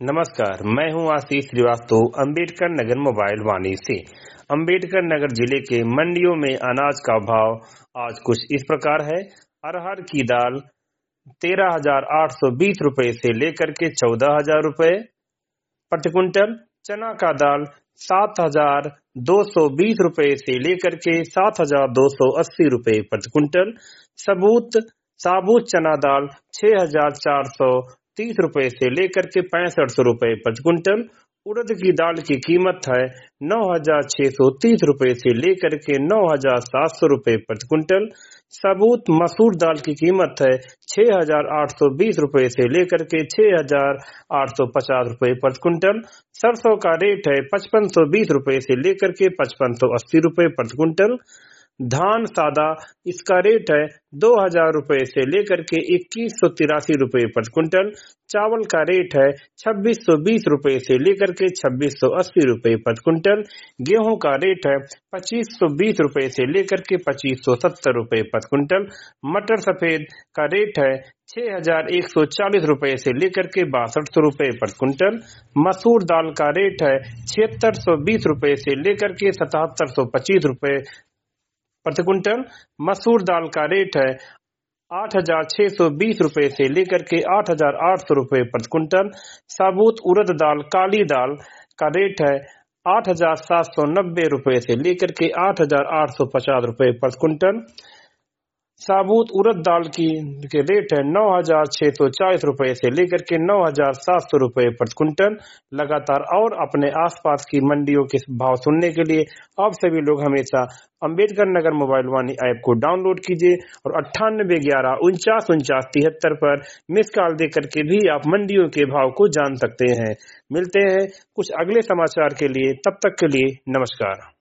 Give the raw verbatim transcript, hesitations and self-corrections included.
नमस्कार, मैं हूं आशीष श्रीवास्तव अंबेडकर नगर मोबाइल वाणी से। अंबेडकर नगर जिले के मंडियों में अनाज का भाव आज कुछ इस प्रकार है। अरहर की दाल तेरह हजार आठ सौ बीस रुपए से लेकर के चौदह हजार रुपए प्रति क्विंटल। चना का दाल सात हजार दो सौ बीस रुपए से लेकर के सात हजार दो सौ अस्सी रुपए प्रति क्विंटल। सबूत साबुत चना दाल छह हजार चार सौ तीस रुपए से लेकर के पैंसठ सौ रुपए प्रति क्विंटल। उड़द की दाल की कीमत है नौ हजार छह सौ तीस रुपए से लेकर के नौ हजार सात सौ रुपए प्रति क्विंटल। सबूत मसूर दाल की कीमत है छह हजार आठ सौ बीस रुपए से लेकर के छह हजार आठ सौ पचास रुपए प्रति क्विंटल। सरसों का रेट है पचपन सौ बीस रुपए से लेकर के पचपन सौ अस्सी रुपए प्रति क्विंटल। धान सादा इसका रेट है दो हजार रुपए से लेकर के इक्कीस सौ तिरासी रुपए प्रति क्विंटल। चावल का रेट है छब्बीस सौ बीस रुपए से लेकर के छब्बीस सौ अस्सी रुपए प्रति क्विंटल। गेहूं का रेट है पच्चीस सौ बीस रुपए से लेकर के पच्चीस सौ सत्तर रुपए प्रति क्विंटल। मटर सफेद का रेट है छह हजार एक सौ चालीस रुपए से लेकर के बासठ सौ रुपए प्रति क्विंटल। मसूर दाल का रेट है छिहत्तर सौ बीस रुपए से लेकर के सतहत्तर सौ पच्चीस रुपए प्रति क्विंटल। मसूर दाल का रेट है आठ हजार छह सौ बीस रुपए से लेकर के आठ हजार आठ सौ रुपए प्रति क्विंटल। साबुत उड़द दाल काली दाल का रेट है आठ हजार सात सौ नब्बे रुपए से लेकर के आठ हजार आठ सौ पचास रुपए प्रति क्विंटल। साबुत उड़द दाल की के रेट है नौ हजार छह सौ चालीस रुपए से लेकर के नौ हजार सात सौ रुपए प्रति क्विंटल। लगातार और अपने आसपास की मंडियों के भाव सुनने के लिए आप सभी लोग हमेशा अंबेडकर नगर मोबाइल वाणी ऐप को डाउनलोड कीजिए और अट्ठानबे ग्यारह उनचास उनचास तिहत्तर पर मिस कॉल दे करके भी आप मंडियों के भाव को जान सकते हैं। मिलते हैं कुछ अगले समाचार के लिए, तब तक के लिए नमस्कार।